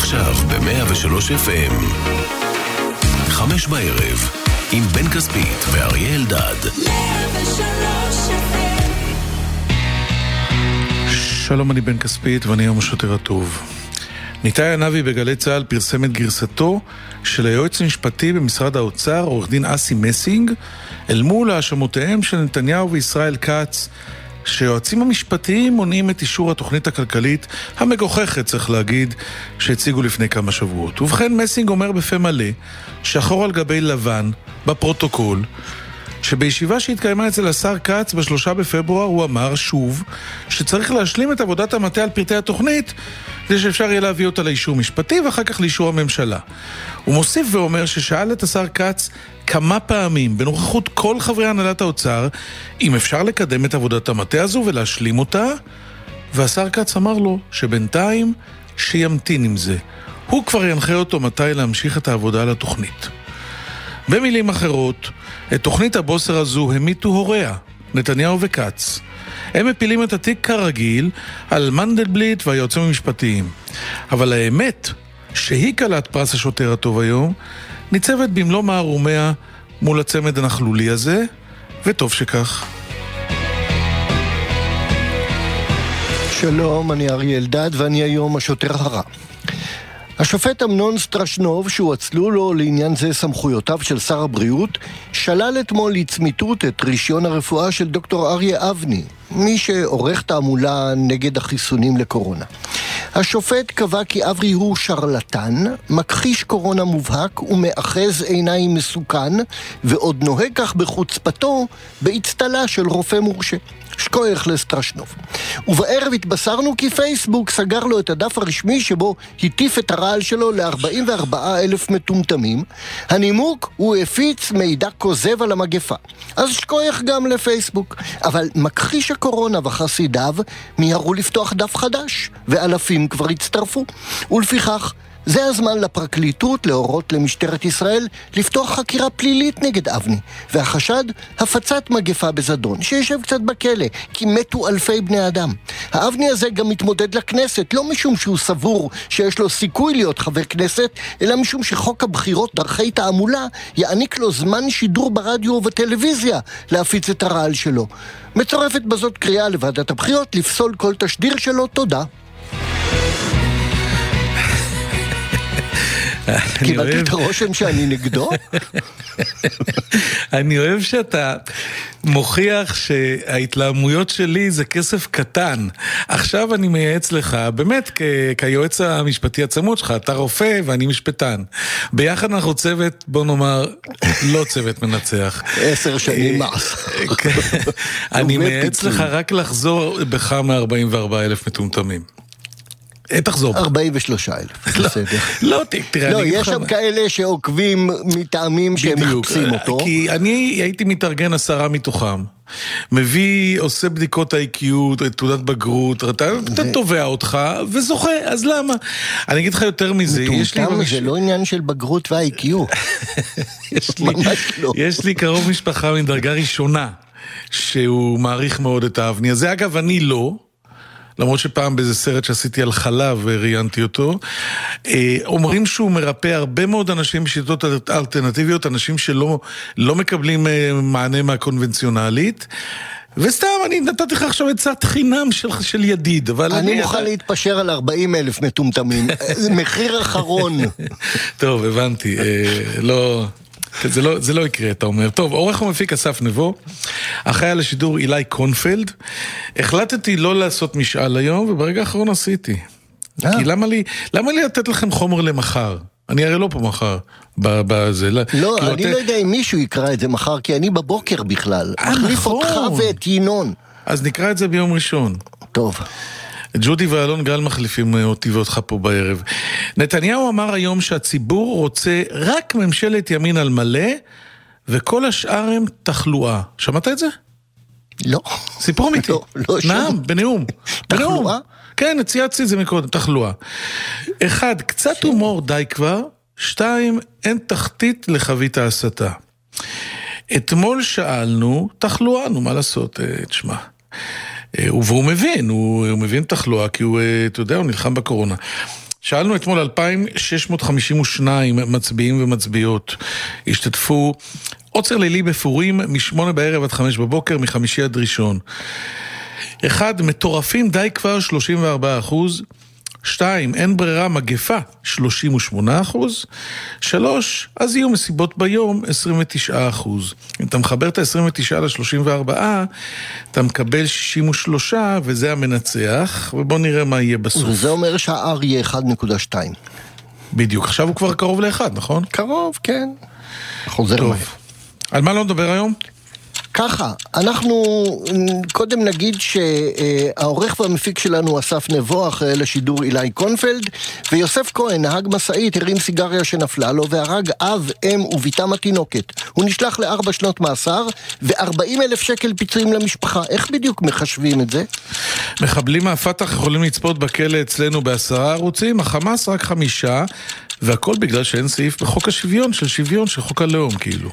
עכשיו ב-103 FM 5 בערב עם בן כספית ואריה אלדד. 103 FM. שלום, אני בן כספית ואני היום השוטר הטוב. ניתאי ענבי בגלי צהל פרסם את גרסתו של היועץ המשפטי במשרד האוצר, עורך דין אסי מסינג, אל מול האשמותיהם של נתניהו וישראל כץ, שיועצים המשפטיים מונעים את אישור התוכנית הכלכלית המגוחכת, צריך להגיד, שהציגו לפני כמה שבועות. ובכן, מסינג אומר בפה מלא, שחור על גבי לבן, בפרוטוקול, שבישיבה שהתקיימה אצל השר כץ ב3 בפברואר הוא אמר שוב שצריך להשלים את עבודת המטה על פרטי התוכנית כדי שאפשר יהיה להביא אותה לאישור משפטי ואחר כך לאישור הממשלה. הוא מוסיף ואומר ששאל את השר כץ כמה פעמים בנוכחות כל חברי הנהלת האוצר אם אפשר לקדם את עבודת המטה הזו ולהשלים אותה, והשר כץ אמר לו שבינתיים שימתין עם זה. הוא כבר ינחה אותו מתי להמשיך את העבודה על התוכנית. במילים אחרות, את תוכנית הבוסר הזו המיתו הוריה, נתניהו וכץ. הם מפילים את התיק כרגיל על מנדלבליט והיועצים המשפטיים. אבל האמת שהיא קלת פרס השוטר הטוב היום, ניצבת במלוא מערומיה מול הצמד הנכלולי הזה, וטוב שכך. שלום, אני אריה אלדד ואני היום השוטר הרע. השופט אמנון סטרשנוב, שהואצלו לו לעניין זה סמכויותיו של שר הבריאות, שלל אתמול לצמיתות את רישיון הרפואה של דוקטור אריה אבני, מי שעורך תעמולה נגד החיסונים לקורונה. השופט קבע כי אברי הוא שרלטן, מכחיש קורונה מובהק ומאחז עיניים מסוכן, ועוד נוהג כך בחוצפתו בהצטלה של רופא מורשה. שכוח לסטרשנוב. ובערב התבשרנו כי פייסבוק סגר לו את הדף הרשמי שבו הטיף את הרעל שלו ל-44,000 מטומטמים. הנימוק הוא הפיץ מידע כוזב על המגפה. אז שכוח גם לפייסבוק. אבל מכחיש הקורונה וחסידיו מיהרו לפתוח דף חדש, ואלפים כבר הצטרפו. ולפיכך, זה הזמן לפרקליטות להורות למשטרת ישראל לפתוח חקירה פלילית נגד אבני, והחשד הפצת מגפה בזדון, שישב קצת בכלא, כי מתו אלפי בני אדם. האבני הזה גם מתמודד לכנסת, לא משום שהוא סבור שיש לו סיכוי להיות חבר כנסת, אלא משום שחוק הבחירות דרכי תעמולה יעניק לו זמן שידור ברדיו ובטלוויזיה להפיץ את הרעל שלו. מצורפת בזאת קריאה לוועדת הבחירות לפסול כל תשדיר שלו. תודה. קיבלתי את הרושם שאני נגדו? אני אוהב שאתה מוכיח שההתלהמויות שלי זה כסף קטן. עכשיו אני מייעץ לך, באמת כיועץ המשפטי הצמוד שלך, אתה רופא ואני משפטן. ביחד אנחנו צוות, בוא נאמר, לא צוות מנצח. 10 שנים מס. אני מייעץ לך רק לחזור בך מ-44,000 מטומטמים. תחזור. 43,000, בסדר. לא, תראה. לא, יש שם כאלה שעוקבים מטעמים שהם מחפשים אותו. כי אני הייתי מתארגן 10 מתוכם. מביא, עושה בדיקות IQ, תעודת בגרות, אתה תובע אותך וזוכה, אז למה? אני אגיד לך יותר מזה. מטומטם זה לא עניין של בגרות ו-IQ. יש לי קרוב משפחה מדרגה ראשונה, שהוא מעריך מאוד את האבני. אז זה אגב, אני לא. למרות שפעם באיזה סרט שעשיתי על חלב ראיינתי אותו, אומרים שהוא מרפא הרבה מאוד אנשים בשיטות אלטרנטיביות, אנשים שלא מקבלים מענה מהקונבנציונלית, וסתם אני נתתי לך עכשיו עצת חינם של ידיד, אבל אני מוכן להתפשר על 40,000 מטומטמים, מחיר אחרון. טוב, הבנתי, זה לא יקרה, אתה אומר. טוב, עורך ומפיק אסף נבו, אחראי על השידור אילי קונפלד. החלטתי לא לעשות משאל היום, וברגע האחרון עשיתי. כי למה לי לתת לכם חומר למחר? אני הרי לא פה מחר. לא, אני לא יודע אם מישהו יקרא את זה מחר, כי אני בבוקר בכלל. מחליף אותך ואת ינון. אז נקרא את זה ביום ראשון. טוב. ג'ודי ואלון גל מחליפים אותי ואותך פה בערב. נתניהו אמר היום שהציבור רוצה רק ממשלת ימין על מלא, וכל השאר הם תחלואה. שמעת את זה? לא. סיפור אמיתי. לא נעם, בנאום. תחלואה? כן, צייצתי את זה מקודם, תחלואה. 1, קצת הומור די כבר. 2, אין תחתית לחבית ההסתה. אתמול שאלנו, תחלואה, נו מה לעשות, תשמע. והוא מבין, הוא מבין תחלואה, כי הוא, אתה יודע, הוא נלחם בקורונה. שאלנו אתמול 2,652 מצביעים ומצביעות. השתתפו עוצר לילי בפורים מ8 בערב עד 5 בבוקר, מחמישי עד ראשון. 1. מטורפים די כבר 34%. 2. אין ברירה מגפה 38%. 3. אז יהיו מסיבות ביום 29%. אם אתה מחבר את ה-29 ל-34, אתה מקבל 63, וזה המנצח, ובוא נראה מה יהיה בסוף. וזה אומר שהאר יהיה 1.2. בדיוק, עכשיו הוא כבר קרוב ל-1, נכון? קרוב, כן. חוזר טוב. מהר. על מה לא נדבר היום? ככה, אנחנו קודם נגיד שהעורך והמפיק שלנו אסף נבוח לשידור אילי קונפלד, ויוסף כהן, נהג מסעית, הרים סיגריה שנפלה לו והרג אב, אם וביתם התינוקת. הוא נשלח ל4 שנות מאסר ו40,000 שקל פיצויים למשפחה. איך בדיוק מחשבים את זה? מחבלים מהפתח יכולים לצפות בכלא אצלנו ב10 ערוצים, החמאס רק 5, והכל בגלל שאין סעיף בחוק השוויון של חוק הלאום כאילו.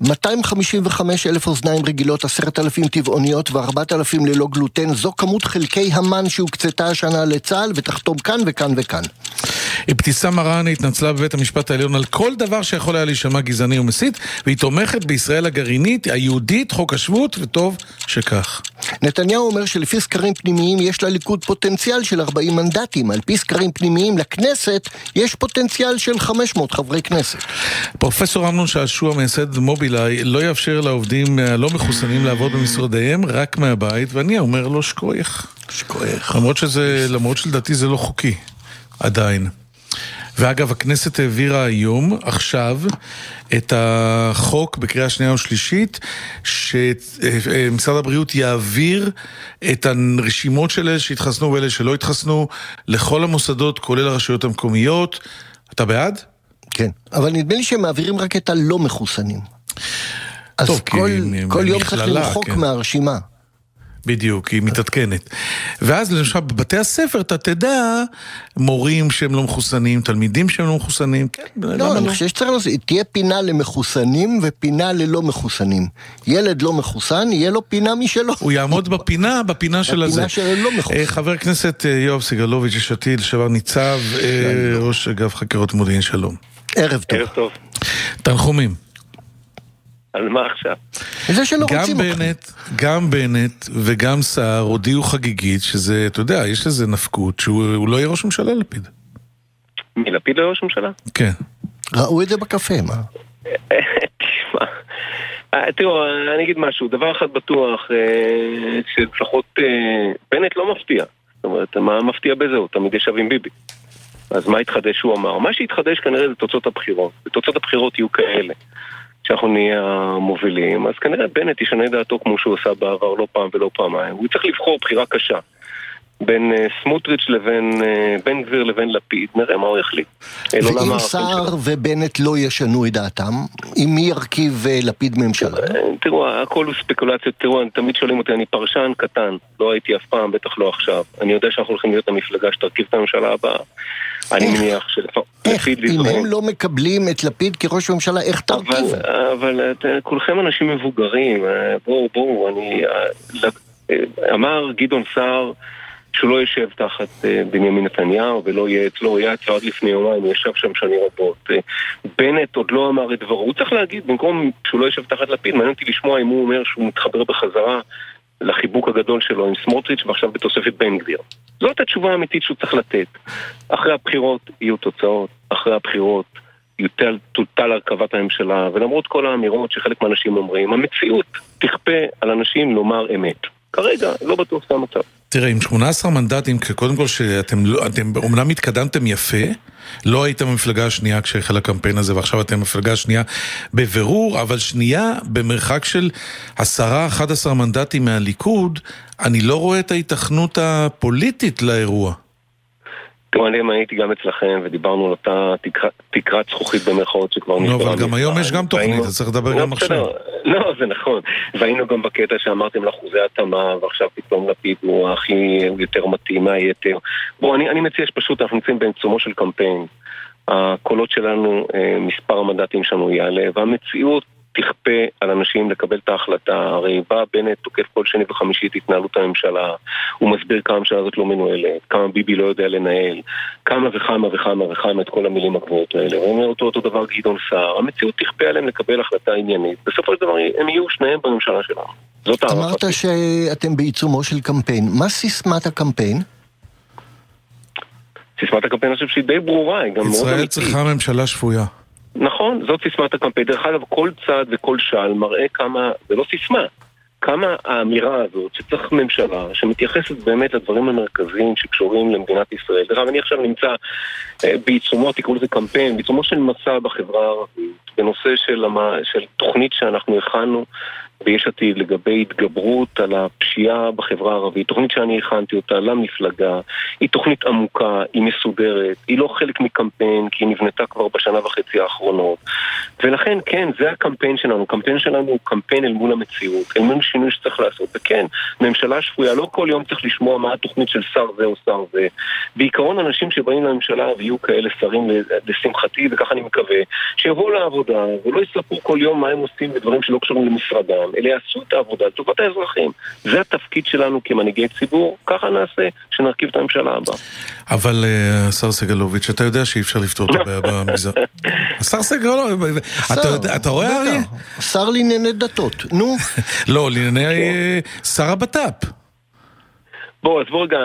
255,000 אוזניים רגילות, 10,000 טבעוניות ו4,000 ללא גלוטן, זו כמות חלקי המן שהוקצתה השנה לצה"ל, ותחתום כאן וכאן וכאן. אבתיסאם מראענה התנצלה בבית המשפט העליון על כל דבר שיכול היה להישמע גזעני ומסית, והיא תומכת בישראל הגרעינית, היהודית, חוק השבות, וטוב שכך. נתניהו אומר שלפי סקרים פנימיים יש לליכוד פוטנציאל של 40 מנדטים, על פי סקרים פנימיים לכנסת יש פוטנציאל של 500 חברי כנסת. פרופסור אמנון שעשוע מייסד מובילאיי לא יאפשר לעובדים הלא מחוסנים לעבוד במשרדיהם רק מהבית, ואני אומר לו שכוח. למרות שלדעתי זה לא חוקי עדיין. ואגב, הכנסת העבירה היום, עכשיו, את החוק בקריאה שנייה ושלישית, שמשרד הבריאות יעביר את הרשימות של אלה שהתחסנו ואלה שלא התחסנו, לכל המוסדות, כולל הרשויות המקומיות. אתה בעד? כן, אבל נדמה לי שהם מעבירים רק את הלא מחוסנים. אז טוב, כל יום צריך למחוק מהרשימה. בדיוק, היא מתעדכנת. ואז למשל בבתי הספר אתה תדע מורים שהם לא מחוסנים, תלמידים שהם לא מחוסנים. לא, אני חושב שצריך לעשות, תהיה פינה למחוסנים ופינה ללא מחוסנים. ילד לא מחוסן, יהיה לו פינה משלו. הוא יעמוד בפינה של הזה. בפינה של לא מחוסן. חבר הכנסת יואב סגלוביץ' יש עתיד, לשעבר ניצב, ראש אגף חקירות מודיעין, שלום. ערב טוב. ערב טוב. תנחומים. על מה עכשיו? זה שלא רוצים גם בנט וגם סער הודיעו חגיגית שזה, אתה יודע, יש לזה נפקות שהוא לא יהיה ראש ממשלה, לפיד. מי, לפיד לא יהיה ראש ממשלה? כן. ראו את זה בקפה, מה? תשמע, תראו, אני אגיד משהו, דבר אחד בטוח, שלפחות בנט לא מפתיע. זאת אומרת, מה מפתיע בזה? הוא תמיד ישב עם ביבי. אז מה התחדש הוא אמר? מה שהתחדש כנראה זה תוצאות הבחירות. ותוצאות הבחירות יהיו כאלה. שאנחנו נהיה המובילים, אז כנראה בנט ישנה דעתו כמו שהוא עושה בעבר לא פעם ולא פעמיים. הוא צריך לבחור בחירה קשה בין סמוטריץ' לבין בן גביר לבין לפיד. נראה מה הוא יחליט. ואם סער ובנט לא ישנו את דעתם, עם מי ירכיב לפיד ממשלה? תראו, הכל הוא ספקולציות. תראו, תמיד שואלים אותי, אני פרשן קטן, לא הייתי אף פעם, בטח לא עכשיו. אני יודע שאנחנו הולכים להיות המפלגה שתרכיב את הממשלה הבאה. אני מניח איך, אם הם לא מקבלים את לפיד כראש ממשלה, איך תרכיב? אבל כולכם אנשים מבוגרים, בואו, אמר גדעון סער שהוא לא יושב תחת בנימין נתניהו ולא יהיה אצלו, היה אצלו עד לפני יומיים, ישב שם שנים רבות. בנט עוד לא אמר את דברו, הוא צריך להגיד, במקום שהוא לא יושב תחת לפיד, מעניין אותי לשמוע אם הוא אומר שהוא מתחבר בחזרה לחיבוק הגדול שלו עם סמוטריץ' ועכשיו בתוספת בן גביר. זאת התשובה האמיתית שהוא צריך לתת. אחרי הבחירות יהיו תוצאות, אחרי הבחירות תוטל הרכבת הממשלה, ולמרות כל האמירות שחלק מהאנשים אומרים, המציאות תכפה על אנשים לומר אמת. כרגע לא בטוח זה המצב. תראה, עם 18 מנדטים, קודם כל שאתם אומנם התקדמתם יפה, לא הייתם המפלגה השנייה כשהחל הקמפיין הזה, ועכשיו אתם המפלגה השנייה בבירור, אבל שנייה במרחק של 10-11 מנדטים מהליכוד, אני לא רואה את ההיתכנות הפוליטית לאירוע. תראו, אני הייתי גם אצלכם ודיברנו על אותה תקרת זכוכית במרכאות שכבר נשברה. אבל גם היום יש גם תוכנית, אז צריך לדבר גם עכשיו. לא, זה נכון. והיינו גם בקטע שאמרתם לאחוזי התאמה, ועכשיו פתאום לפיד הוא הכי יותר מתאים מהיתר. בואו, אני מציע שפשוט אנחנו נמצאים בעיצומו של קמפיין. הקולות שלנו, מספר המנדטים שלנו יעלה, והמציאות תכפה על אנשים לקבל את ההחלטה. הרי בא בנט תוקף כל שני וחמישי את התנהלות הממשלה, הוא מסביר כמה הממשלה הזאת לא מנוהלת, כמה ביבי לא יודע לנהל, כמה וכמה וכמה וכמה את כל המילים הגבוהות האלה. הוא אומר אותו דבר גדעון סער, המציאות תכפה עליהם לקבל החלטה עניינית. בסופו של דבר הם יהיו שניהם בממשלה שלנו. אמרת שאתם בעיצומו של קמפיין. מה סיסמת הקמפיין? סיסמת הקמפיין אני חושב שהיא די ברורה. ישראל צריכה ממשלה שפויה. נכון, זאת סיסמת הקמפיין. דרך אגב, כל צעד וכל שעל מראה כמה, זה לא סיסמה, כמה האמירה הזאת שצריך ממשלה שמתייחסת באמת לדברים המרכזיים שקשורים למדינת ישראל. דרך אגב, אני עכשיו נמצא בעיצומו, תקראו לזה קמפיין, בעיצומו של מסע בחברה הערבית, בנושא של תוכנית שאנחנו הכנו ביש עתיד לגבי התגברות על הפשיעה בחברה הערבית. תוכנית שאני הכנתי אותה למפלגה, היא תוכנית עמוקה, היא מסודרת, היא לא חלק מקמפיין, כי היא נבנתה כבר בשנה וחצי האחרונות. ולכן, כן, זה הקמפיין שלנו. קמפיין שלנו הוא קמפיין אל מול המציאות, אל מול שינוי שצריך לעשות. וכן, ממשלה שפויה, לא כל יום צריך לשמוע מה התוכנית של שר זה או שר זה. בעיקרון, אנשים שבאים לממשלה ויהיו כאלה שרים לשמחתי, וכך אני מקווה, שיבואו לעבודה ולא יספרו כל יום מה הם עושים בדברים שלא קשורים למשרדם. אלה יעשו את העבודה, לטובת האזרחים. זה התפקיד שלנו כמנהיגי ציבור, ככה נעשה שנרכיב את הממשלה הבאה. אבל השר סגלוביץ', אתה יודע שאי אפשר לפתור את הבעיה במגזר. השר סגלוביץ', אתה רואה אריה? שר לענייני דתות, נו. לא, לענייני שר הבט"פ. בוא, אז בוא רגע,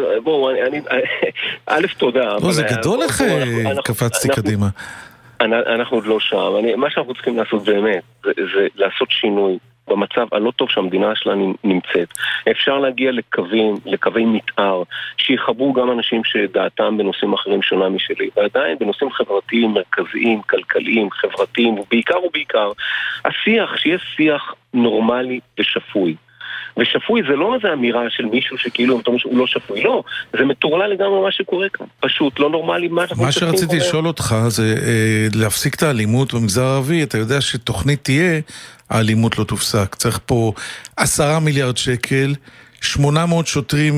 א' תודה. זה גדול איך קפצתי קדימה. אנחנו עוד לא שם. מה שאנחנו צריכים לעשות באמת, זה לעשות שינוי במצב הלא טוב שהמדינה שלנו נמצאת. אפשר להגיע לקווי מתאר, שיחברו גם אנשים שדעתם בנושאים אחרים שונה משלי, ועדיין בנושאים חברתיים, מרכזיים, כלכליים, חברתיים, ובעיקר, השיח, שיהיה שיח נורמלי ושפוי. ושפוי זה לא איזו אמירה של מישהו שכאילו הוא לא שפוי, לא, זה מטורלל לגמרי מה שקורה כאן, פשוט לא נורמלי. מה שרציתי לשאול אותך זה להפסיק את האלימות במגזר הערבי. אתה יודע שתוכנית תהיה, האלימות לא תופסק, צריך פה 10 מיליארד שקל, 800 שוטרים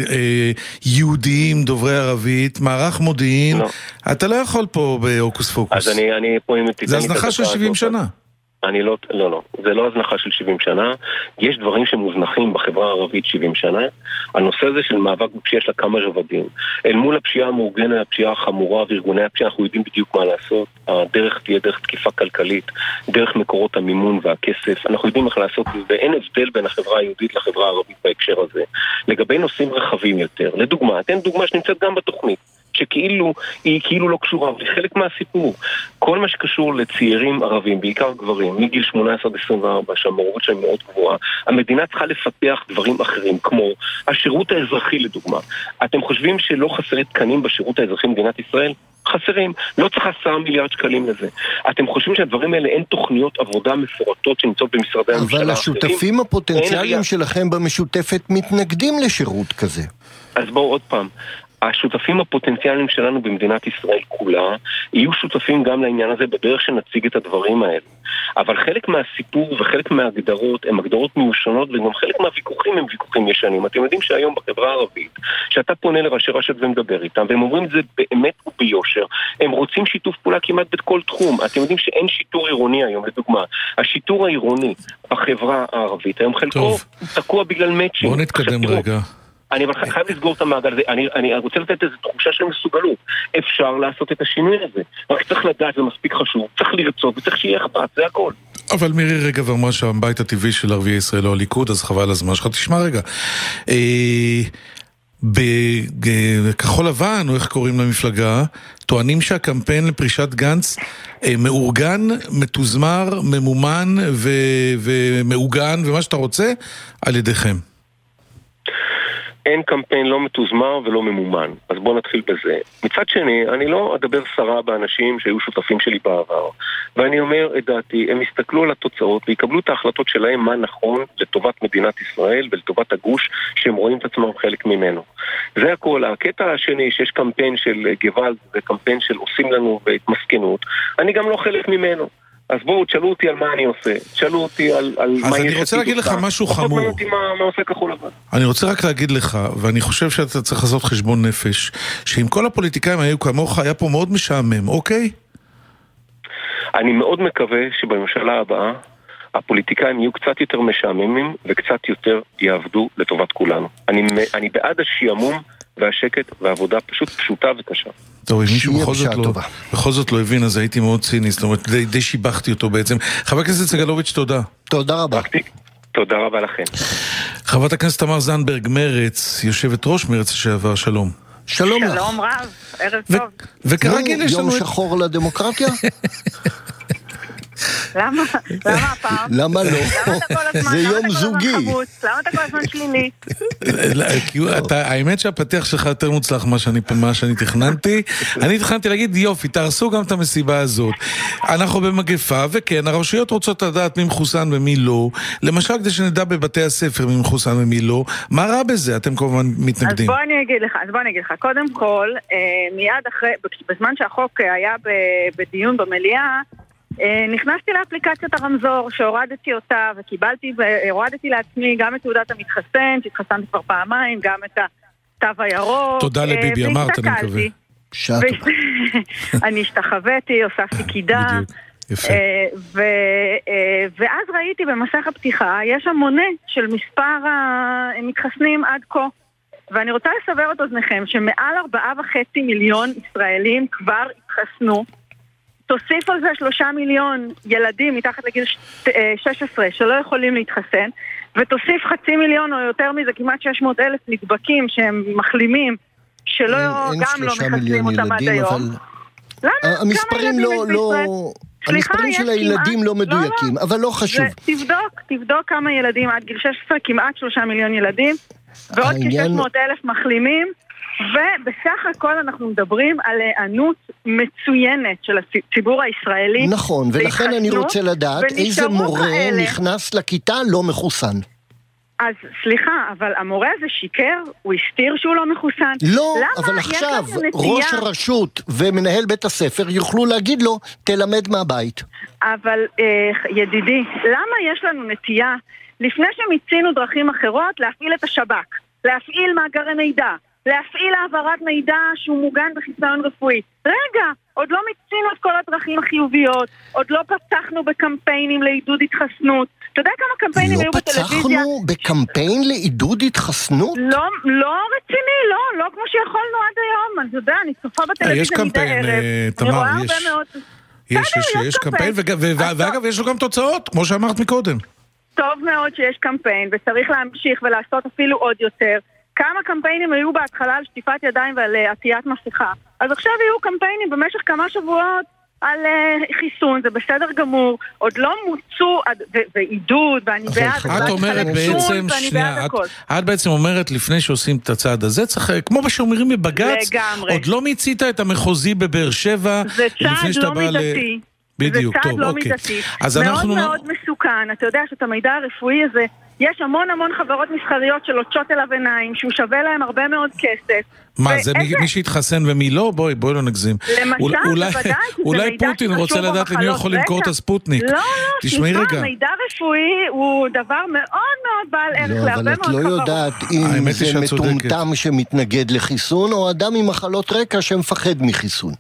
יהודיים דוברי ערבית, מערך מודיעין, אתה לא יכול פה באוקוס פוקוס. אז אני פה זה הזנחה של 70 שנה. לא, זה לא הזנחה של 70 שנה. יש דברים שמוזנחים בחברה הערבית 70 שנה. הנושא הזה של מאבק בפשיעה יש לה כמה רבדים. אל מול הפשיעה המאורגנת, הפשיעה החמורה וארגוני הפשיעה, אנחנו יודעים בדיוק מה לעשות. הדרך תהיה דרך תקיפה כלכלית, דרך מקורות המימון והכסף. אנחנו יודעים איך לעשות את זה, ואין הבדל בין החברה היהודית לחברה הערבית בהקשר הזה. לגבי נושאים רחבים יותר, לדוגמה, אתן דוגמה שנמצאת גם בתוכנית, שהיא כאילו לא קשורה, אבל חלק מהסיפור. כל מה שקשור לצעירים ערבים, בעיקר גברים, מגיל 18 עד 24, שהמעורבות שלהם מאוד גבוהה, המדינה צריכה לפתח דברים אחרים, כמו השירות האזרחי לדוגמה. אתם חושבים שלא חסרי תקנים בשירות האזרחי במדינת ישראל? חסרים. לא צריך 10 מיליארד שקלים לזה. אתם חושבים שהדברים האלה אין תוכניות עבודה מפורטות שנמצאות במשרדי הממשלה? אבל השותפים הפוטנציאליים שלכם במשותפת מתנגדים לשירות כזה. אז בואו עוד פעם. השותפים הפוטנציאליים שלנו במדינת ישראל כולה יהיו שותפים גם לעניין הזה בדרך שנציג את הדברים האלה. אבל חלק מהסיפור וחלק מההגדרות הם הגדרות מיושנות, וגם חלק מהוויכוחים הם ויכוחים ישנים. אתם יודעים שהיום בחברה הערבית, שאתה פונה לראשי רשות ומדבר איתם, והם אומרים את זה באמת וביושר, הם רוצים שיתוף פעולה כמעט בכל תחום. אתם יודעים שאין שיטור עירוני היום, לדוגמה. השיטור העירוני בחברה הערבית, היום חלקו תקוע בגלל מאצ'ינג. בוא נתקדם רגע. אני חייב לסגור את המעגל הזה. אני רוצה לתת איזו תחושה של מסוגלות. אפשר לעשות את השינוי הזה. רק צריך לדעת, זה מספיק חשוב. צריך לרצות וצריך שיהיה אכפת, זה הכל. אבל מירי רגע ואמרה שהבית הטבעי של ערביי ישראל הוא הליכוד, אז חבל הזמן שלך. תשמע רגע. בכחול לבן, או איך קוראים למפלגה, טוענים שהקמפיין לפרישת גנץ מאורגן, מתוזמר, ממומן ומאוגן, ומה שאתה רוצה, על ידיכם. אין קמפיין לא מתוזמר ולא ממומן. אז בואו נתחיל בזה. מצד שני, אני לא אדבר שרה באנשים שהיו שותפים שלי בעבר. ואני אומר את דעתי, הם יסתכלו על התוצאות ויקבלו את ההחלטות שלהם מה נכון לטובת מדינת ישראל ולטובת הגוש שהם רואים את עצמם חלק ממנו. זה הכל. הקטע השני שיש קמפיין של גוואלד וקמפיין של עושים לנו בהתמסכנות, אני גם לא חלק ממנו. אז בואו, תשאלו אותי על מה אני עושה. תשאלו אותי על מה יש... אז אני רוצה להגיד לך משהו חמור. מה עושה כחול לבן. אני רוצה רק להגיד לך, ואני חושב שאתה צריך לעשות חשבון נפש, שאם כל הפוליטיקאים היו כמוך, היה פה מאוד משעמם, אוקיי? אני מאוד מקווה שבממשלה הבאה הפוליטיקאים יהיו קצת יותר משעממים וקצת יותר יעבדו לטובת כולנו. אני בעד השיעמום והשקט והעבודה פשוט פשוטה וקשה. טוב, אם מישהו בכל זאת לא הבין, אז הייתי מאוד ציני, זאת אומרת, די שיבחתי אותו בעצם. חבר הכנסת סגלוביץ', תודה. תודה רבה. תודה רבה לכם. חברת הכנסת תמר זנדברג, מרץ, יושבת ראש מרץ לשעבר, שלום. שלום לך. שלום רב, ערב טוב. וכרגיל יש לנו... יום שחור לדמוקרטיה? למה הפעם? למה לא? זה יום זוגי. למה אתה כל הזמן שלילי? האמת שהפתח שלך יותר מוצלח מה שאני תכננתי. אני תכננתי להגיד יופי, תערסו גם את המסיבה הזאת. אנחנו במגפה, וכן, הרשויות רוצות לדעת מי מחוסן ומי לא. למשל, כדי שנדע בבתי הספר מי מחוסן ומי לא. מה רע בזה? אתם כמובן מתנגדים. אז בוא אני אגיד לך. קודם כל, מיד אחרי, בזמן שהחוק היה בדיון במליאה, נכנסתי לאפליקציית הרמזור שהורדתי אותה והורדתי לעצמי גם את תעודת המתחסן, שהתחסנתי כבר פעמיים, גם את התו הירוק. תודה לביבי, אמרת, אני מקווה. אני השתחוויתי, הוספתי קידה. יפה. ואז ראיתי במסך הפתיחה, יש המונה של מספר המתחסנים עד כה. ואני רוצה לסבר את אוזניכם שמעל 4.5 מיליון ישראלים כבר התחסנו. תוסיף על זה 3 מיליון ילדים מתחת לגיל 16 שלא יכולים להתחסן, ותוסיף 500,000 או יותר מזה, כמעט 600,000 נדבקים שהם מחלימים, שלא גם לא מחסנים אותם עד היום. המספרים המספרים של הילדים לא מדויקים, אבל לא חשוב. תבדוק כמה ילדים עד גיל 16, כמעט 3 מיליון ילדים, ועוד כ-600,000 מחלימים, ובסך הכל אנחנו מדברים על הענות מצוינת של הציבור הישראלי. נכון, ולכן אני רוצה לדעת איזה מורה נכנס לכיתה לא מחוסן. אז סליחה, אבל המורה הזה שיקר, הוא הסתיר שהוא לא מחוסן. לא, אבל עכשיו ראש הרשות ומנהל בית הספר יוכלו להגיד לו, תלמד מהבית. אבל ידידי, למה יש לנו נטייה, לפני שמיצינו דרכים אחרות, להפעיל את השב"כ, להפעיל מאגרי מידע, להפעיל העברת מידע שהוא מוגן בחיסיון רפואי. רגע, עוד לא מיצינו את כל הדרכים החיוביות, עוד לא פתחנו בקמפיינים לעידוד התחסנות. אתה יודע כמה קמפיינים היו בטלוויזיה? לא פתחנו בקמפיין לעידוד התחסנות? לא רציני, לא כמו שיכולנו עד היום. אני יודע, אני צופה בטלוויזיה מדי ערב. תמר, יש קמפיין, ואגב יש לו גם תוצאות, כמו שאמרת מקודם. טוב מאוד שיש קמפיין, וצריך להמשיך ולעשות אפילו עוד יותר. כמה קמפיינים היו בהתחלה על שטיפת ידיים ועל עטיית מסכה. אז עכשיו יהיו קמפיינים במשך כמה שבועות על חיסון, זה בסדר גמור, עוד לא מוצאו ועידוד, ואני בעד. את אומרת בעצם, את בעצם אומרת לפני שעושים את הצעד הזה, צריך, כמו שאומרים בבג"ץ, עוד לא מיצית את המחוזי בבאר שבע, זה צעד לא מידתי. בדיוק, טוב, אוקיי. מאוד מאוד מסוכן, אתה יודע שאת המידע הרפואי הזה, יש המון חברות מסחריות שלוטשות אליו עיניים, שהוא שווה להם הרבה מאוד כסף. מה, זה מי שהתחסן ומי לא? בואי לא נגזים. למשל, בוודאי, אולי פוטין רוצה לדעת למי יכול למכור את הספוטניק. לא, סליחה, מידע רפואי הוא דבר מאוד מאוד בעל ערך להרבה מאוד חברות. אבל את לא יודעת אם זה מטומטם שמתנגד לחיסון, או אדם עם מחלות רקע שמפחד מחיסון.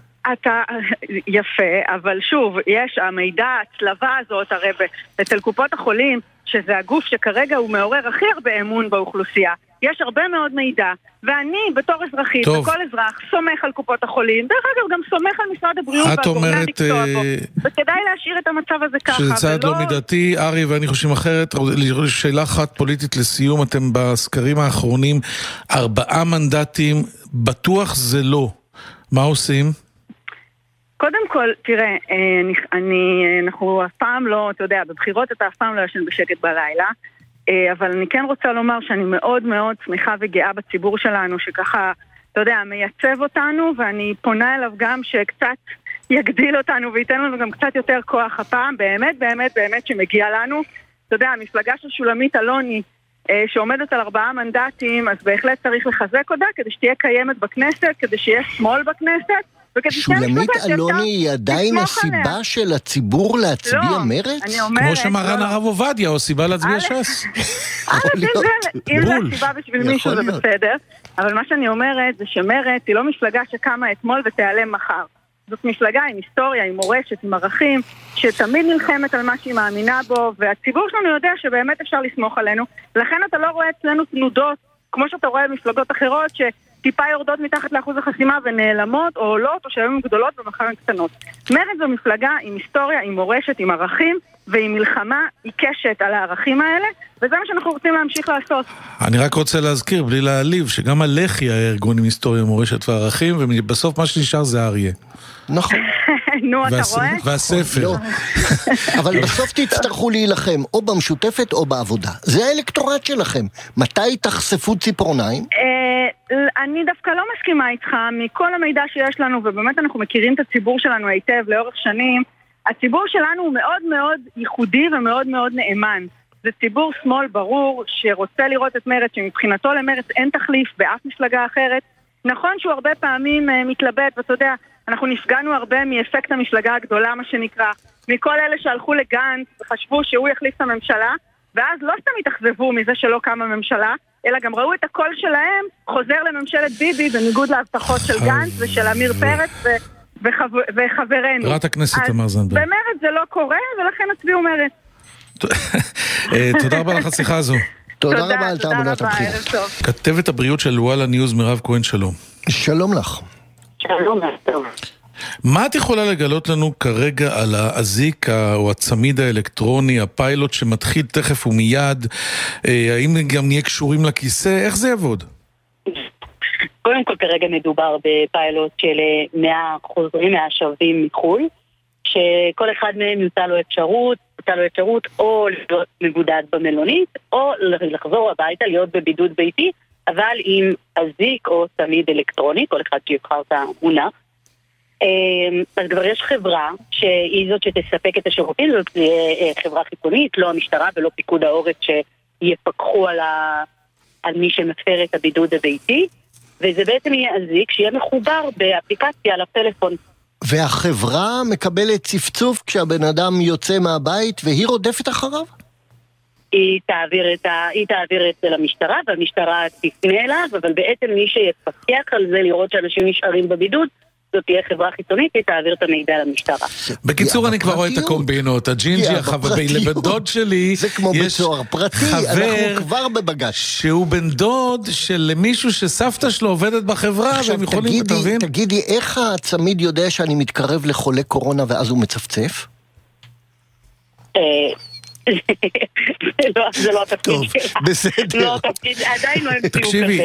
יפה, אבל שוב, יש המידע, הצלבה הזאת, הרי אצל קופות החולים, שזה הגוף שכרגע הוא מעורר הכי הרבה אמון באוכלוסייה, יש הרבה מאוד מידע, ואני בתור אזרחית, וכל אזרח, סומך על קופות החולים, דרך אגב גם סומך על משרד הבריאות והגורמי המקצוע בו, וכדאי להשאיר את המצב הזה ככה. שזה צעד לא מידתי. ארי, ואני חושב אחרת, שאלה אחת פוליטית לסיום, אתם בסקרים האחרונים 4 מנדטים, בטוח זה לא. מה עושים? קודם כל, תראה, אנחנו אף פעם לא, אתה יודע, בבחירות אתה אף פעם לא ישן בשקט בלילה, אבל אני כן רוצה לומר שאני מאוד מאוד שמחה וגאה בציבור שלנו, שככה, אתה יודע, מייצב אותנו, ואני פונה אליו גם שקצת יגדיל אותנו וייתן לנו גם קצת יותר כוח הפעם, באמת שמגיע לנו. אתה יודע, המפלגה של שולמית אלוני, שעומדת על 4 מנדטים, אז בהחלט צריך לחזק אותה, כדי שתהיה קיימת בכנסת, כדי שיהיה שמאל בכנסת, שולמית אלוני היא עדיין הסיבה של הציבור להצביע מרץ? כמו שמרן הרב עובדיה, או סיבה להצביע ש"ס. אם זה הסיבה בשביל מישהו זה בסדר, אבל מה שאני אומרת זה שמרץ היא לא מפלגה שקמה אתמול ותיעלם מחר. זאת מפלגה עם היסטוריה, עם מורשת, עם ערכים, שתמיד נלחמת על מה שהיא מאמינה בו, והציבור שלנו יודע שבאמת אפשר לסמוך עלינו. לכן אתה לא רואה אצלנו תנודות, כמו שאתה רואה במפלגות אחרות, שטיפה יורדות מתחת לאחוז החסימה ונעלמות, או עולות, או שהיום גדולות ומחר קטנות. מרצ זו מפלגה עם היסטוריה, עם מורשת, עם ערכים, ועם מלחמה עיקשת על הערכים האלה, וזה מה שאנחנו רוצים להמשיך לעשות. אני רק רוצה להזכיר, בלי להעליב, שגם הלח"י היה ארגון עם היסטוריה, מורשת וערכים, ובסוף מה שנשאר זה אריה. נכון. נו, אתה רואה? והספר. אבל בסוף תצטרכו להילחם, או במשותפת או בעבודה. זה האלקטורט שלכם. מתי תחשפו ציפורניים? אני דווקא לא מסכימה איתך, מכל המידע שיש לנו, ובאמת אנחנו מכירים את הציבור שלנו היטב לאורך שנים, הציבור שלנו הוא מאוד מאוד ייחודי ומאוד מאוד נאמן. זה ציבור שמאל ברור שרוצה לראות את מרצ, שמבחינתו למרצ אין תחליף באף מפלגה אחרת. נכון שהוא הרבה פעמים מתלבט, ואתה יודע, אנחנו נפגענו הרבה מאפקט המפלגה הגדולה, מה שנקרא, מכל אלה שהלכו לגנץ וחשבו שהוא יחליף את הממשלה, ואז לא סתם התאכזבו מזה שלא קמה ממשלה, אלא גם ראו את הקול שלהם חוזר לממשלת ביבי בניגוד להבטחות של גנץ ושל אמיר פרץ וחברנו. חברת הכנסת תמר זנדברג. במרץ זה לא קורה, ולכן הצביעו מרץ. תודה רבה לך השיחה הזו. תודה רבה על תעמולת הבחירה. כתבת הבריאות של וואלה ניוז מירב כהן, שלום. שלום לך. שלום לך. מה את יכולה לגלות לנו כרגע על האזיק או הצמיד האלקטרוני, הפיילוט שמתחיל תכף ומיד? האם גם נהיה קשורים לכיסא? איך זה יעבוד? קודם כל כרגע מדובר בפיילוט של 100 חוזרים מהשבים מחול, שכל אחד מהם יוצא לו אפשרות או להיות מבודד במלונית, או לחזור הביתה, להיות בבידוד ביתי, אבל עם אזיק או צמיד אלקטרוני, כל אחד שיבחר את המונח. אז כבר יש חברה שהיא זאת שתספק את השירותים, זאת חברה חיצונית, לא המשטרה ולא פיקוד העורף שיפקחו על מי שמפר את הבידוד הביתי, וזה בעצם יהיה אזיק שיהיה מחובר באפליקציה על הפלאפון. והחברה מקבלת צפצוף כשהבן אדם יוצא מהבית והיא רודפת אחריו? היא תעביר את זה למשטרה, והמשטרה תפנה אליו, אבל בעצם מי שיפקח על זה לראות שאנשים נשארים בבידוד, זאת תהיה חברה חיצונית, היא תעביר את המידע למשטרה. בקיצור, אני כבר רואה את הקומבינות, הג'ינג'י, לבן דוד שלי, זה כמו בצוהר פרטי, אנחנו כבר בבגש. שהוא בן דוד של מישהו שסבתא שלו עובדת בחברה, והם יכולים, תבין? תגידי, איך הצמיד יודע שאני מתקרב לחולה קורונה ואז הוא מצפצף? זה לא התפקיד. טוב, בסדר. לא התפקיד, עדיין לא המציאו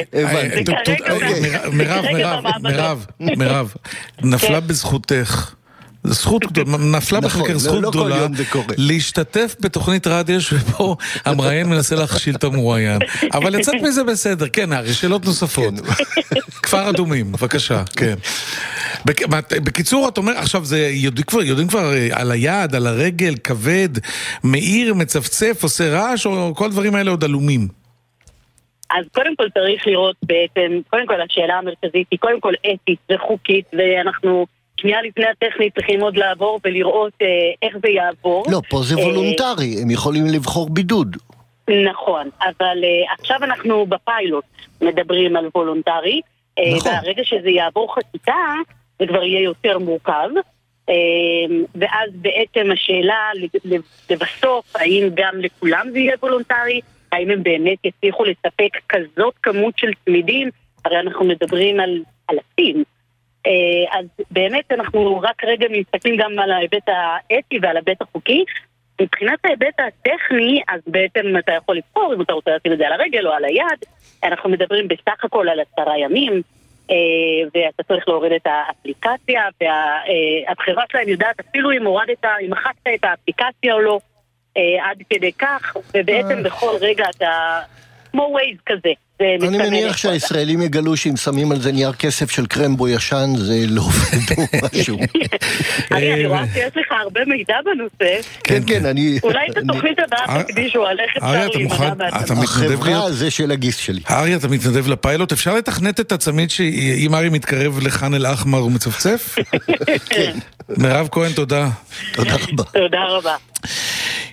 כזה. מירב, נפלה בזכותך. נפלה בחלקר זכות גדולה להשתתף בתוכנית רדיו שבו המראיין מנסה להכשיל את המרואיין, אבל יצאת מזה בסדר. כן, הרי שאלות נוספות. כפר אדומים, בבקשה. כן. בקיצור, את אומר, עכשיו זה יודעים כבר על היד, על הרגל, כבד, מאיר, מצפצף, עושה רעש, או כל דברים האלה עוד עלומים? אז קודם כל צריך לראות בעצם, קודם כל השאלה המרכזית היא קודם כל אתית וחוקית, ואנחנו שנייה לפני הטכנית צריכים עוד לעבור ולראות איך זה יעבור. לא, פה זה וולונטרי, הם יכולים לבחור בידוד. נכון, אבל עכשיו אנחנו בפיילוט מדברים על וולונטרי, והרגע שזה יעבור חקיקה, זה כבר יהיה יותר מורכב, ואז בעצם השאלה לבסוף, האם גם לכולם זה יהיה וולונטרי, האם הם באמת יצליחו לספק כזאת כמות של צמידים, הרי אנחנו מדברים על אלפים, אז באמת אנחנו רק רגע מסתכלים גם על ההיבט האתי ועל ההיבט החוקי. מבחינת ההיבט הטכני, אז בעצם אתה יכול לבחור אם אתה רוצה לשים את זה על הרגל או על היד. אנחנו מדברים בסך הכל על 10 ימים, ואתה צריך להוריד את האפליקציה, והבחירה שלהם יודעת אפילו אם מחקת את האפליקציה או לא, עד כדי כך, ובעצם בכל רגע אתה כמו ווייז כזה. אני מניח שהישראלים יגלו שאם שמים על זה נייר כסף של קרמבו ישן, זה לא עובד או משהו. אני רואה שיש לך הרבה מידע בנושא. כן, כן, אני... אולי את התוכנית הבאה תקדישו על איך אפשר להימנע בעצמם. החברה זה של הגיס שלי. אריה, אתה מתנדב לפיילוט? אפשר לתכנת את הצמיד שאם אריה מתקרב לחן אל אחמר הוא מצפצף? כן. מירב כהן, תודה. תודה רבה. תודה רבה.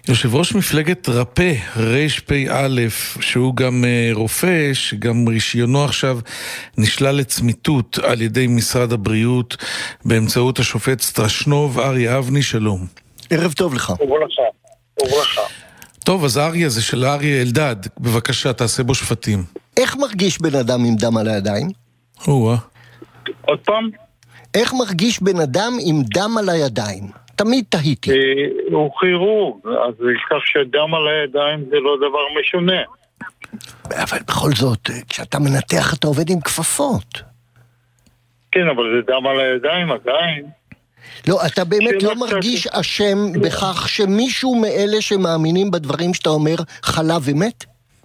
יושב ראש מפלגת רפא, רפ"א, שהוא גם רופא, שגם רישיונו עכשיו נשלל לצמיתות על ידי משרד הבריאות באמצעות השופט סטרשנוב. אריה אבני, שלום. ערב טוב לך. וברכה. טוב, אז אריה זה של אריה אלדד. בבקשה, תעשה בו שפטים. איך מרגיש בן אדם עם דם על הידיים? עוד פעם? איך מרגיש בן אדם עם דם על הידיים? תמיד תהיתי. הוא כירורג, אז כך שדם על הידיים זה לא דבר משונה. אבל בכל זאת, כשאתה מנתח אתה עובד עם כפפות. כן, אבל זה דם על הידיים עדיין. לא, אתה באמת לא מרגיש אשם בכך שמישהו מאלה שמאמינים בדברים שאתה אומר חלה ומת?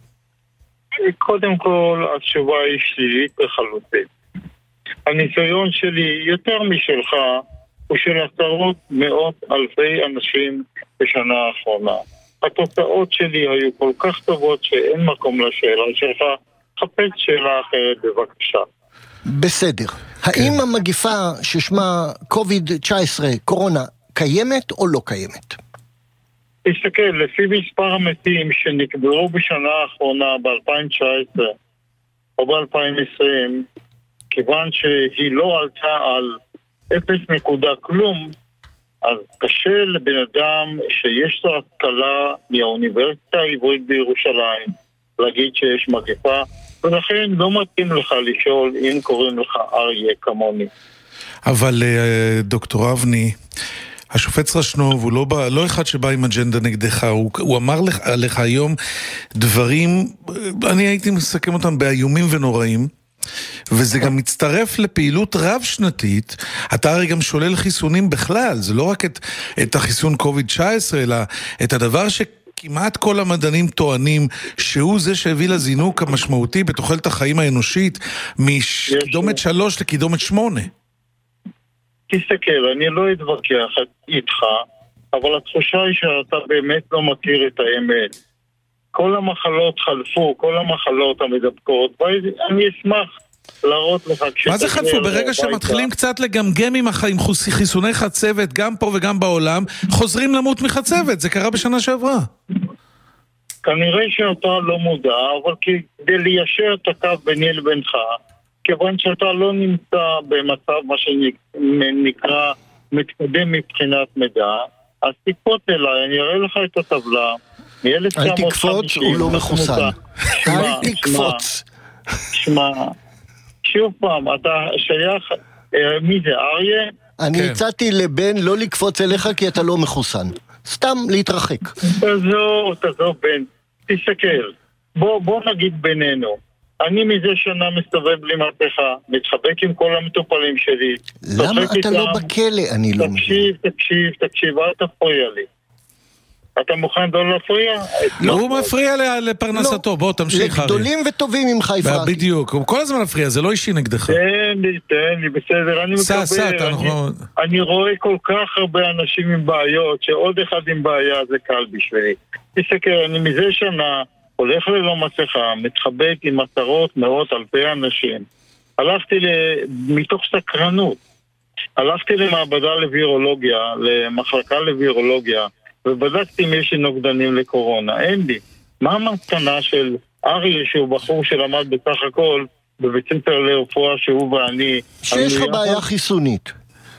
קודם כל, התשובה היא שלילית לחלוטין. הניסיון שלי יותר משלך הוא של עשרות מאות אלפי אנשים בשנה האחרונה. התוצאות שלי היו כל כך טובות שאין מקום לשאלה שלך. חפש שאלה אחרת בבקשה. בסדר. האם המגיפה ששמה COVID-19, קורונה, קיימת או לא קיימת? תסתכל, לפי מספר המתים שנקברו בשנה האחרונה ב-2019 או ב-2020, כיוון שהיא לא עלתה על 0 נקודה כלום, אז קשה לבן אדם שיש לו השכלה מהאוניברסיטה העברית בירושלים להגיד שיש מגפה, ולכן לא מתאים לך לשאול אם קוראים לך אריה כמוני. אבל דוקטור אבני, השופט סטרשנוב הוא לא אחד שבא עם אג'נדה נגדך, הוא אמר לך היום דברים, אני הייתי מסכם אותם באיומים ונוראים, וזה גם מצטרף לפעילות רב-שנתית. אתה הרי גם שולל חיסונים בכלל, זה לא רק את החיסון COVID-19, אלא את הדבר שכמעט כל המדענים טוענים שהוא זה שהביא לזינוק המשמעותי בתוחלת החיים האנושית מקידומת 3 לקידומת 8. תסתכל, אני לא אתווכח איתך, אבל התחושה היא שאתה באמת לא מכיר את האמת. כל המחלות חלפו, כל המחלות המדבקות, ואני אשמח להראות לך... מה זה חלפו? ברגע שמתחילים קצת לגמגם עם חיסוני חצבת, גם פה וגם בעולם, חוזרים למות מחצבת, זה קרה בשנה שעברה. כנראה שאתה לא מודע, אבל כדי ליישר את הקו ביני לבינך, כיוון שאתה לא נמצא במצב מה שנקרא מתקדם מבחינת מידע, אז תקפוץ אליי, אני אראה לך את הטבלה, אל תקפוץ, הוא לא מחוסן. אל תקפוץ. שמע, שוב פעם, אתה שייך, מי זה, אריה? אני הצעתי לבן לא לקפוץ אליך כי אתה לא מחוסן. סתם להתרחק. תעזוב בן, תסתכל. בוא נגיד בינינו. אני מזה שנה מסתובב בלי מהפכה, מתחבק עם כל המטופלים שלי. למה אתה לא בכלא? אני לא מבין. תקשיב, אל תפריע לי. אתה מוכן לא להפריע? לא, הוא מפריע לפרנסתו, בוא תמשיך. לגדולים וטובים ממך הפרעתי. בדיוק, הוא כל הזמן מפריע, זה לא אישי נגדך. תן לי, בסדר, אני מקבל. אני רואה כל כך הרבה אנשים עם בעיות, שעוד אחד עם בעיה זה קל בשבילי. תסתכל, אני מזה שנה הולך ללא מסכה, מתחבק עם עשרות מאות אלפי אנשים. הלכתי מתוך סקרנות. הלכתי למעבדה לווירולוגיה, למחלקה לווירולוגיה, ובדקתי אם יש נוגדנים לקורונה. אין לי. מה המסקנה של אריה, שהוא בחור שלמד בסך הכל בבית ספר לרפואה שהוא ואני... שיש לך בעיה חיסונית.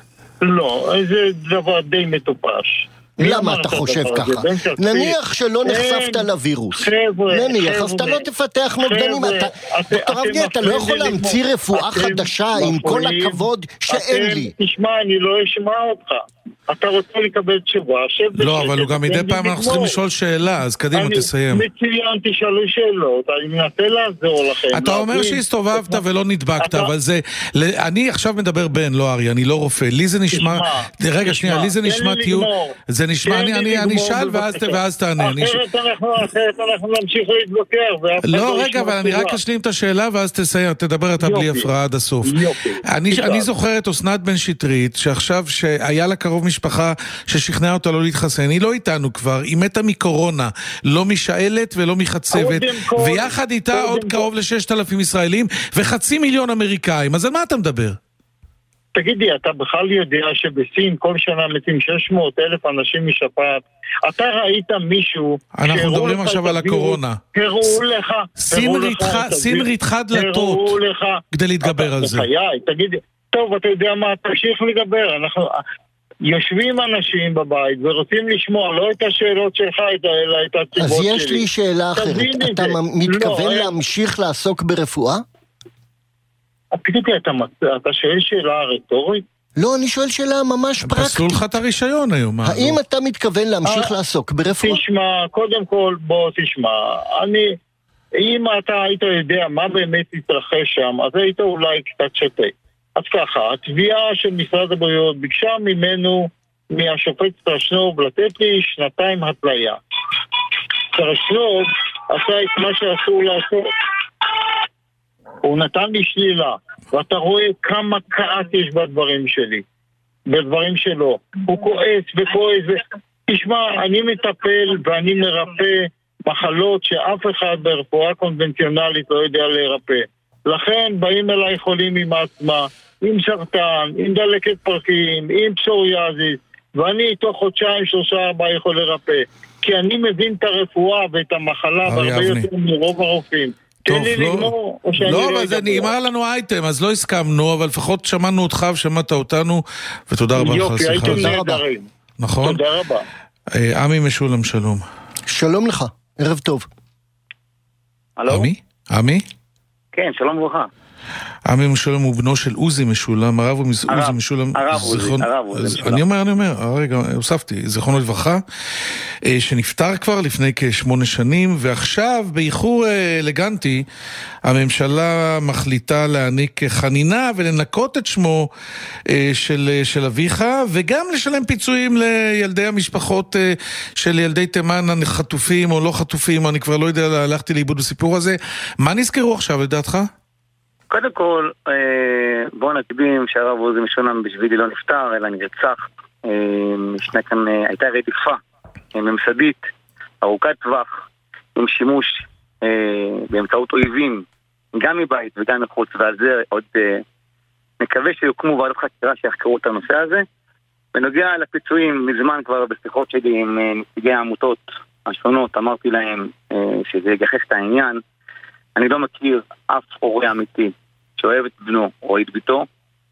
לא, זה דבר די מטופש. למה אתה חושב ככה? נניח שלא נחשפת לווירוס. נניח, אז אתה לא תפתח נוגדנים. דוקטור אבני, אתה לא יכול להמציא רפואה חדשה עם כל הכבוד שאין לי. תשמע, אני לא אשמע אותך. אתה רוצה לקבל תשובה. לא, אבל הוא גם מדי פעם אנחנו צריכים לשאול שאלה, אז קדימה תסיים. מצוין, תשאלו שאלות, אני מנסה לעזור לכם. אתה אומר שהסתובבת ולא נדבקת, אבל זה... אני עכשיו מדבר בן, לא ארי, אני לא רופא. לי זה נשמע... רגע, שנייה, לי זה נשמע טיעון... זה נשמע, אני אשאל ואז תענה. אחרת אנחנו נמשיך להתווכח. לא, רגע, אבל אני רק אשלים את השאלה ואז תדבר אתה בלי הפרעה עד הסוף. אני זוכר את אסנת בן שטרית, שעכשיו שהיה לה קרוב משפחה ששכנעה אותה לא להתחסן, היא לא איתנו כבר, היא מתה מקורונה, לא משאלת ולא מחצבת, ויחד איתה עוד קרוב ל6,000 ישראלים ו500,000 אמריקאים, אז על מה אתה מדבר? תגידי, אתה בכלל יודע שבסין כל שנה מתים 600,000 אנשים משפעת? אתה ראית מישהו... אנחנו מדברים עכשיו על הקורונה. הראו לך... סין ריתחה דלתות כדי להתגבר על זה. תגידי, טוב, אתה יודע מה, תמשיך לגבר. אנחנו... יושבים אנשים בבית ורוצים לשמוע לא את השאלות שלך, אלא את הציבות שלי. אז יש לי שאלה אחרת. אתה מתכוון להמשיך לעסוק ברפואה? תגידי, אתה שואל שאלה רטורית? לא, אני שואל שאלה ממש פרקטית. פסלו לך את הרישיון היום. האם אתה מתכוון להמשיך לעסוק ברפואה? תשמע, קודם כל, בוא תשמע. אם אתה היית יודע מה באמת התרחש שם, אז היית אולי קצת שתק. אז ככה, התביעה של משרד הבריאות ביקשה ממנו, מהשופט סטרשנוב, לתת לי 2 התליה. סטרשנוב עשה את מה שאסור לעשות. הוא נתן לי שלילה, ואתה רואה כמה כעס יש בדברים שלי, בדברים שלו. הוא כועס וכועס. תשמע, אני מטפל ואני מרפא מחלות שאף אחד ברפואה קונבנציונלית לא יודע לרפא. לכן באים אליי חולים עם אסתמה, עם סרטן, עם דלקת פרקים, עם פסוריאזיס, ואני תוך 2, 3, 4 יכול לרפא. כי אני מבין את הרפואה ואת המחלה והרבה יותר מרוב הרופאים. טוב, לא, אבל זה נגמר לנו אייטם, אז לא הסכמנו, אבל לפחות שמענו אותך ושמעת אותנו, ותודה רבה לך. יופי, הייתם נהדרים. נכון? תודה רבה. עמי משולם, שלום. שלום לך, ערב טוב. הלו? עמי? כן, שלום וברכה. עמי משולם הוא בנו של עוזי משולם, הרב עוזי משולם, אני אומר, רגע, הוספתי, זכרונו לברכה, שנפטר כבר לפני כ8 שנים, ועכשיו באיחור אלגנטי, הממשלה מחליטה להעניק חנינה ולנקות את שמו של אביך, וגם לשלם פיצויים לילדי המשפחות של ילדי תימן החטופים או לא חטופים, אני כבר לא יודע, הלכתי לאיבוד בסיפור הזה. מה נזכרו עכשיו לדעתך? קודם כל, בואו נקדים שהרב עוזי משולם בשבילי לא נפטר, אלא נרצח. הייתה רדיפה ממסדית, ארוכת טווח, עם שימוש באמצעות אויבים, גם מבית וגם מחוץ, ועל זה עוד נקווה שיוקמו ועדות חקירה שיחקרו את הנושא הזה. בנוגע לפיצויים, מזמן כבר בשיחות שלי עם נציגי העמותות השונות, אמרתי להם שזה יגחך את העניין. אני לא מכיר אף הורה אמיתי שאוהב את בנו או את ביתו,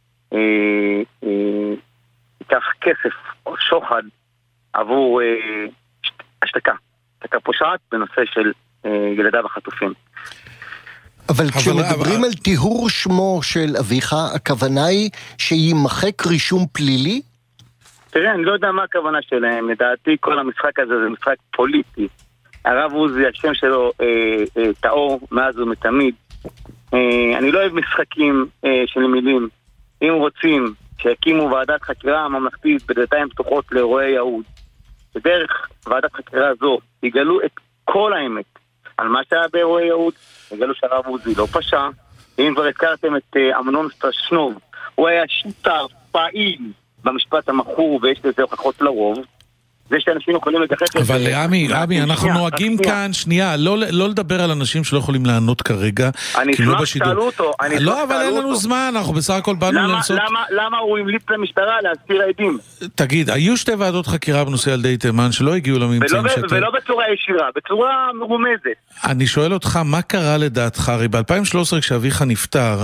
ייקח כסף או שוחד עבור השתקה פושעת בנושא של ילדיו החטופים. אבל כשמדברים על טיהור שמו של אביך, הכוונה היא שימחק רישום פלילי? תראה, אני לא יודע מה הכוונה שלהם. לדעתי כל המשחק הזה זה משחק פוליטי. הרב עוזי, השם שלו טהור מאז ומתמיד. אני לא אוהב משחקים של מילים. אם רוצים שיקימו ועדת חקירה ממלכתית בדלתיים פתוחות לאירועי יהוד, בדרך ועדת חקירה זו יגלו את כל האמת על מה שהיה באירועי יהוד, יגלו שהרב עוזי לא פשע. אם כבר הזכרתם את אמנון סטרשנוב, הוא היה שותף פעיל במשפט המכור, ויש לזה הוכחות לרוב. זה שאנשים יכולים לגחך... אבל עמי, אנחנו נוהגים כאן, שנייה, לא לדבר על אנשים שלא יכולים לענות כרגע. אני אשמח שתעלו אותו. לא, אבל אין לנו זמן, אנחנו בסך הכל באנו לנסות... למה הוא המליץ למשטרה להסתיר העדים? תגיד, היו 2 ועדות חקירה בנושא ילדי תימן שלא הגיעו לממצאים שאתה... ולא בצורה ישירה, בצורה מרומזת. אני שואל אותך, מה קרה לדעתך? הרי ב-2013 כשאביך נפטר...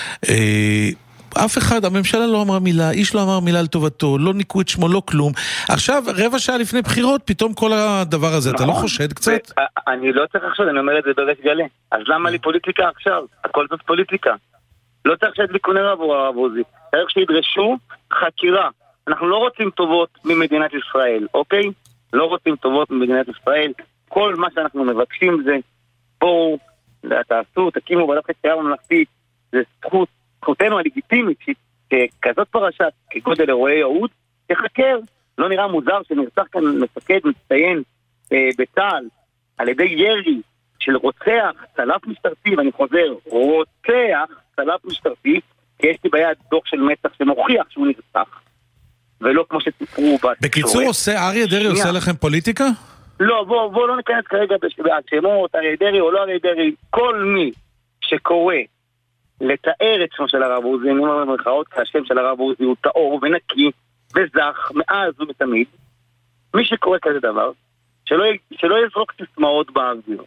אף אחד, הממשלה לא אמרה מילה, איש לא אמר מילה לטובתו, לא ניקו את שמו, לא כלום. עכשיו, 15 שעה לפני בחירות, פתאום כל הדבר הזה, אתה לא חושד קצת? אני לא צריך לחשוד, אני אומר את זה בריש גלי. אז למה לי פוליטיקה עכשיו? הכל זאת פוליטיקה. לא צריך שתדליקוני עבור הרב עוזי. צריך שידרשו חקירה. אנחנו לא רוצים טובות ממדינת ישראל, אוקיי? לא רוצים טובות ממדינת ישראל. כל מה שאנחנו מבקשים זה, בואו, תעשו, תקימו ועדת חקירה ממלכתית, זה זכותנו הלגיטימית שכזאת פרשה כגודל אירועי יהוד תחקר. לא נראה מוזר שנרצח כאן מפקד מצטיין בצה"ל על ידי ירי של רוצח צלף משטרתי, ואני חוזר, רוצח צלף משטרתי, כי יש לי ביד דוח של מצח שמוכיח שהוא נרצח, ולא כמו שסיפרו בקיצור, אריה דרעי עושה לכם פוליטיקה? לא, בוא לא ניכנס כרגע בשמות, אריה דרעי או לא אריה דרעי. כל מי שקורא לתאר את שמו של הרב עוזי, אני אומר במרכאות, כי השם של הרב עוזי הוא טהור ונקי וזך מאז ומתמיד. מי שקורא כזה דבר, שלא יזרוק סיסמאות באוויר.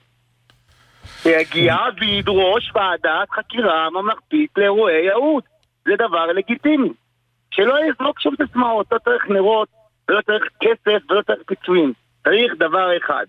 שיגיע וידרוש ועדת חקירה ממלכתית לאירועי יהוד. זה דבר לגיטימי. שלא יזרוק שום סיסמאות, לא צריך נרות, ולא צריך כסף, ולא צריך פיצויים. צריך דבר אחד.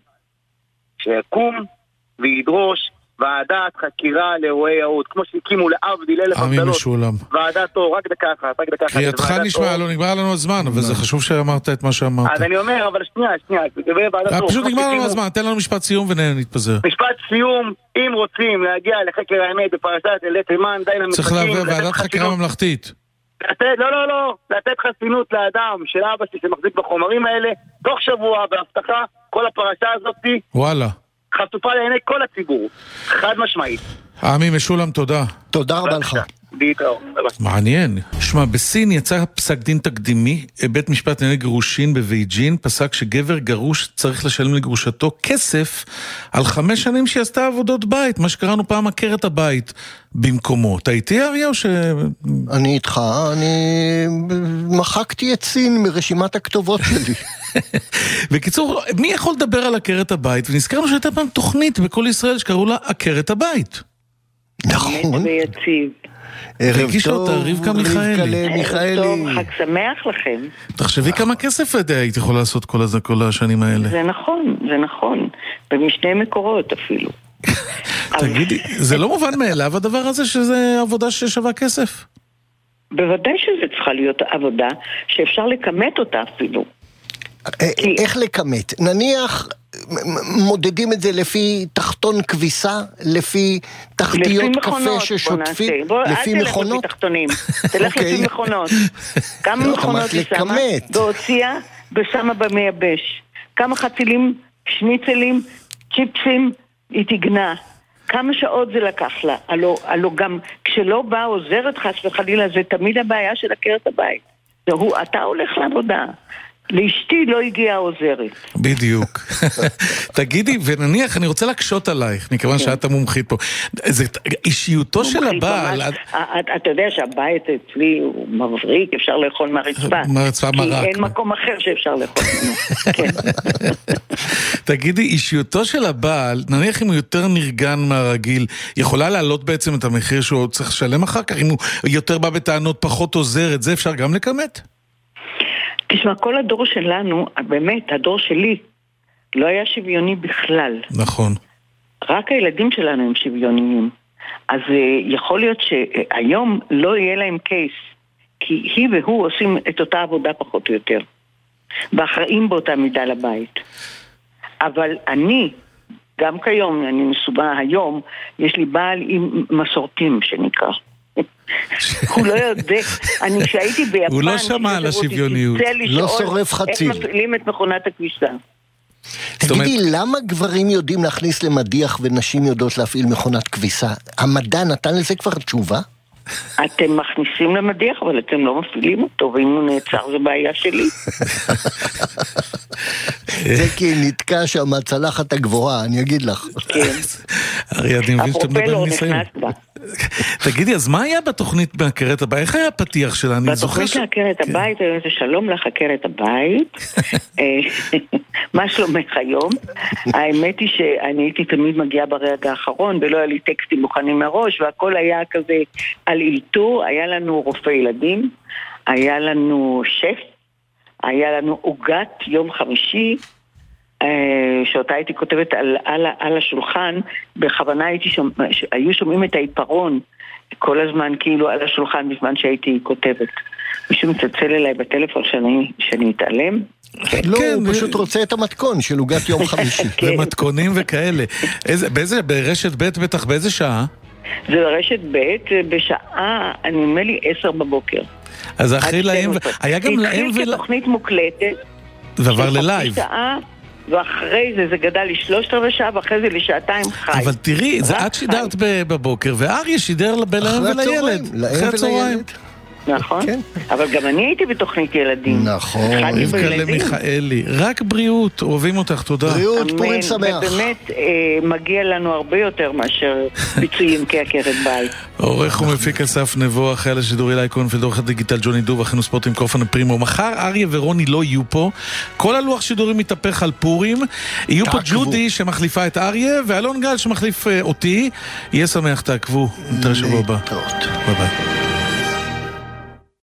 שיקום וידרוש ועדת חקירה לאירועי יהוד, כמו שהקימו להבדיל אלף הבדלות. ועדת אור, רק דקה אחת. קריאתך נשמע, לא נגמר לנו הזמן, אבל זה חשוב שאמרת את מה שאמרת. אז אני אומר, אבל שנייה, פשוט נגמר לנו הזמן, תן לנו משפט סיום ונתפזר. משפט סיום, אם רוצים להגיע לחקר האמת בפרשת ילדי תימן, די למשחקים. צריך להביא ועדת חקירה ממלכתית. לא, לתת חסינות לאדם של אבא שלי שמחזיק בחומרים האלה, תוך שבוע בהבטחה, כל הפרשה הזאת וואלה. חשופה לעיני כל הציבור, חד משמעית. עמי משולם, תודה. תודה רבה לך. מעניין. שמע, בסין יצא פסק דין תקדימי, בית משפט לענייני גירושין בבייג'ין פסק שגבר גרוש צריך לשלם לגרושתו כסף על 5 שנים שהיא עשתה עבודות בית, מה שקראנו פעם עקרת הבית במקומו. אתה איתי אריה או ש... אני איתך, אני מחקתי את סין מרשימת הכתובות שלי. בקיצור, מי יכול לדבר על עקרת הבית? ונזכרנו שהייתה פעם תוכנית בכל ישראל שקראו לה עקרת הבית. נכון. ויציב. הגישה אותה רבקה מיכאלי. טוב, חג שמח לכם. תחשבי כמה כסף הייתי יכול לעשות כל השנים האלה. זה נכון. במשני מקורות אפילו. תגידי, זה לא מובן מאליו הדבר הזה שזה עבודה ששווה כסף? בוודאי שזה צריכה להיות עבודה שאפשר לקמת אותה אפילו. איך לקמת? נניח מודדים את זה לפי תחתון כביסה, לפי תחתיות קפה ששוטפים, לפי מכונות? תלך לפי מכונות. כמה מכונות היא שמה והוציאה ושמה במייבש. כמה חצילים, שניצלים, צ'יפסים היא תגנה. כמה שעות זה לקח לה. הלא גם כשלא באה עוזרת חס וחלילה, זה תמיד הבעיה של עקרת הבית. אתה הולך לעבודה. לאשתי לא הגיעה עוזרת. בדיוק. תגידי, ונניח, אני רוצה להקשות עלייך, מכיוון שאת המומחית פה. זה אישיותו של הבעל... אתה יודע שהבית אצלי הוא מבריק, אפשר לאכול מהרצפה. מהרצפה מרק. כי אין מקום אחר שאפשר לאכול ממנו. תגידי, אישיותו של הבעל, נניח אם הוא יותר נרגן מהרגיל, יכולה להעלות בעצם את המחיר שהוא צריך לשלם אחר כך? אם הוא יותר בא בטענות פחות עוזרת, זה אפשר גם לקמת? תשמע, כל הדור שלנו, באמת, הדור שלי, לא היה שוויוני בכלל. נכון. רק הילדים שלנו הם שוויוניים. אז יכול להיות שהיום לא יהיה להם קייס, כי היא והוא עושים את אותה עבודה פחות או יותר. ואחראים באותה מידה לבית. אבל אני, גם כיום, אני מסובה היום, יש לי בעל עם מסורתים שנקרא. הוא לא יודע, אני כשהייתי ביפן, הוא לא שמע על השוויוניות, לא שורף חציל. איך מפעילים את מכונת הכביסה? תגידי, למה גברים יודעים להכניס למדיח ונשים יודעות להפעיל מכונת כביסה? המדע נתן לזה כבר תשובה? אתם מכניסים למדיח, אבל אתם לא מפעילים אותו, ואם הוא נעצר זה בעיה שלי. זה כי נתקע שם הצלחת הגבוהה, אני אגיד לך. כן. הרי אני מבין שאתה מדבר ניסיון. תגידי, אז מה היה בתוכנית בעקרת הבית? איך היה הפתיח שלה? בתוכנית לעקרת הבית, זה שלום לך עקרת הבית. מה שלומך היום? האמת היא שאני הייתי תמיד מגיעה ברגע האחרון, ולא היה לי טקסטים מוכנים מראש, והכל היה כזה על אילתור. היה לנו רופא ילדים, היה לנו שף, היה לנו עוגת יום חמישי, שאותה הייתי כותבת על השולחן. בכוונה היו שומעים את העיפרון כל הזמן כאילו על השולחן בזמן שהייתי כותבת. מישהו מצלצל אליי בטלפון שאני אתעלם. לא, הוא פשוט רוצה את המתכון של עוגת יום חמישי. ומתכונים וכאלה. ברשת ב' בטח באיזה שעה? זה ברשת ב' בשעה, אני אומר לי 10 בבוקר. אז אחרי להם, היה גם להם התחיל כתוכנית מוקלטת. ועבר ללייב. ואחרי זה גדל ל3/4 שעה, ואחרי זה לשעתיים חי. אבל תראי, זה את שידרת בבוקר, ואריה שידר בלהם ולילד. אחרי הצהריים. נכון, אבל גם אני הייתי בתוכנית ילדים. נכון. רבקה למיכאלי, רק בריאות, אוהבים אותך, תודה. בריאות, פורים שמח. ובאמת מגיע לנו הרבה יותר מאשר ביצועים כעקרת בית. עורך ומפיק אסף נבו, אחרי לשידורי לי קונפלד, עורך הדיגיטל ג'וני דוב, אחינו ספורט עם קורפן פרימו. מחר אריה ורוני לא יהיו פה, כל הלוח שידורים מתהפך על פורים, יהיו פה ג'ודי שמחליפה את אריה, ואלון גל שמחליף אותי. יהיה שמח, תעקבו, נתראה שבוע הבא. ביי ביי.